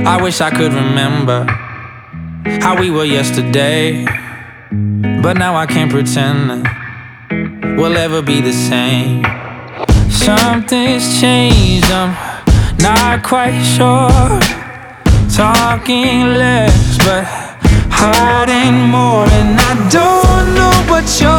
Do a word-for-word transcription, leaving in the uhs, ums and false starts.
I wish I could remember how we were yesterday, but now I can't pretend that we'll ever be the same. Something's changed, I'm not quite sure. Talking less, but hurting more. And I don't know what you're